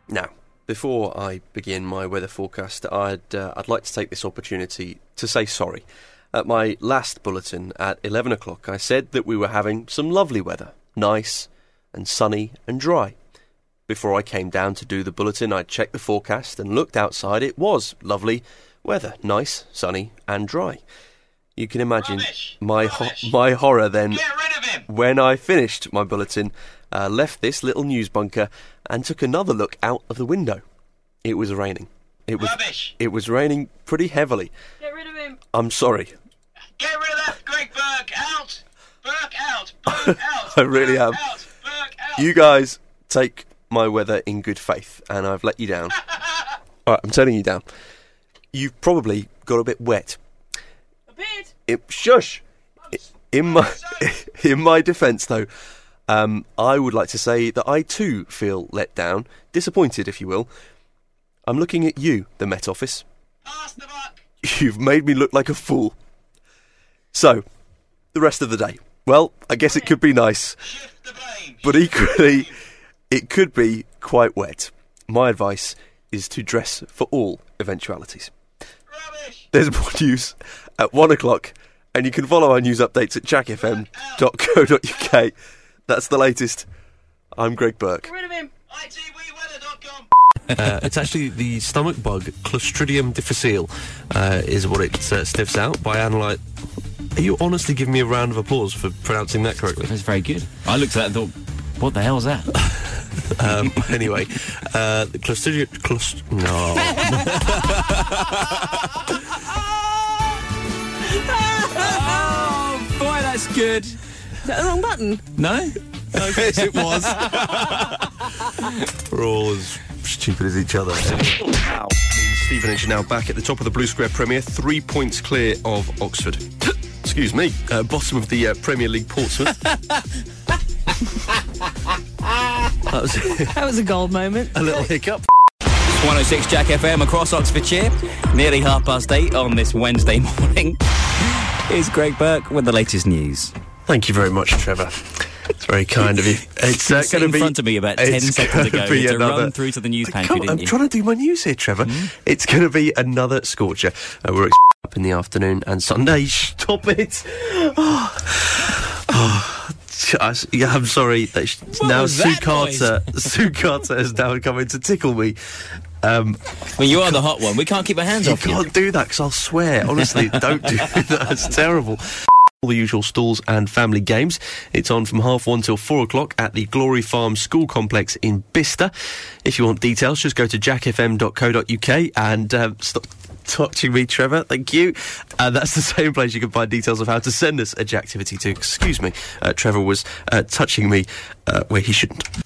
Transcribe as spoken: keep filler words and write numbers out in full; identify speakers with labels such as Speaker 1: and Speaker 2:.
Speaker 1: Now, before I begin my weather forecast, I'd uh, I'd like to take this opportunity to say sorry. At my last bulletin at eleven o'clock, I said that we were having some lovely weather, nice and sunny and dry. Before I came down to do the bulletin, I checked the forecast and looked outside. It was lovely weather, nice, sunny and dry. You can imagine
Speaker 2: Rubbish.
Speaker 1: my
Speaker 2: Rubbish.
Speaker 1: ho- my horror then
Speaker 2: Get rid of him!
Speaker 1: when I finished my bulletin, uh, left this little news bunker and took another look out of the window. It was raining. It was
Speaker 2: Rubbish!
Speaker 1: it was raining pretty heavily.
Speaker 3: Get rid of him.
Speaker 1: I'm sorry.
Speaker 2: Get rid of that Greg Burke! Out! Burke out! Burke out!
Speaker 1: I really
Speaker 2: Burke
Speaker 1: am.
Speaker 2: Out! Burke out!
Speaker 1: You guys take my weather in good faith, and I've let you down. All right, I'm turning you down. You've probably got a bit wet.
Speaker 3: A bit.
Speaker 1: It, shush. In my in my defence, though, um, I would like to say that I too feel let down, disappointed, if you will. I'm looking at you, the Met Office.
Speaker 2: Pass the buck!
Speaker 1: You've made me look like a fool. So, the rest of the day. Well, I guess it could be nice,
Speaker 2: Shift the blame!
Speaker 1: but equally, it could be quite wet. My advice is to dress for all eventualities.
Speaker 2: Rubbish!
Speaker 1: There's more news at one o'clock, and you can follow our news updates at jack f m dot co dot u k. That's the latest. I'm Greg Burke.
Speaker 3: Get rid of him.
Speaker 2: I T V weather dot com
Speaker 4: Uh, it's actually the stomach bug, Clostridium difficile, uh, is what it uh, sniffs out by analyse. Are you honestly giving me a round of applause for pronouncing that correctly?
Speaker 5: That's very good. I looked at that and thought, what the hell's that?
Speaker 4: Um, anyway, uh, the Clostridium... Clost- no.
Speaker 5: Oh, boy, that's good.
Speaker 3: Is that the wrong button?
Speaker 5: No?
Speaker 4: Yes, it was. We're all as stupid as each other. Wow. Stevenage are now back at the top of the Blue Square Premier, three points clear of Oxford. Excuse me, uh, bottom of the uh, Premier League Portsmouth. That was
Speaker 3: That was a gold moment.
Speaker 4: a little hiccup.
Speaker 5: one oh six Jack F M across Oxfordshire. Nearly half past eight on this Wednesday morning. Here's Greg Burke with the latest news.
Speaker 4: Thank you very much, Trevor. It's very kind of you. It's uh,
Speaker 5: Sit
Speaker 4: going to
Speaker 5: in
Speaker 4: be
Speaker 5: front of me about ten
Speaker 4: it's
Speaker 5: seconds
Speaker 4: gonna
Speaker 5: ago.
Speaker 4: be
Speaker 5: You had to
Speaker 4: another-
Speaker 5: run through to the news
Speaker 4: I
Speaker 5: pantry,
Speaker 4: can't-
Speaker 5: didn't
Speaker 4: I'm
Speaker 5: you?
Speaker 4: trying to do my news here, Trevor. It's going to be another scorcher. Uh, we're ex- up in the afternoon and Sunday. Stop it! Oh, oh, just- yeah, I'm sorry. That sh-
Speaker 5: What
Speaker 4: now
Speaker 5: was
Speaker 4: Sue
Speaker 5: that
Speaker 4: Carter, Sue Carter has now come in to tickle me. Um,
Speaker 5: Well, you are the hot one. We can't keep our hands
Speaker 4: you
Speaker 5: off you.
Speaker 4: can't do that because I'll swear. Honestly, don't do that. That's terrible. All the usual stalls and family games. It's on from half one till four o'clock at the Glory Farm School Complex in Bicester. If you want details, just go to jack f m dot co dot u k and um, stop touching me, Trevor. Thank you. Uh, that's the same place you can find details of how to send us a Jacktivity to. Excuse me, uh, Trevor was uh, touching me uh, where he shouldn't.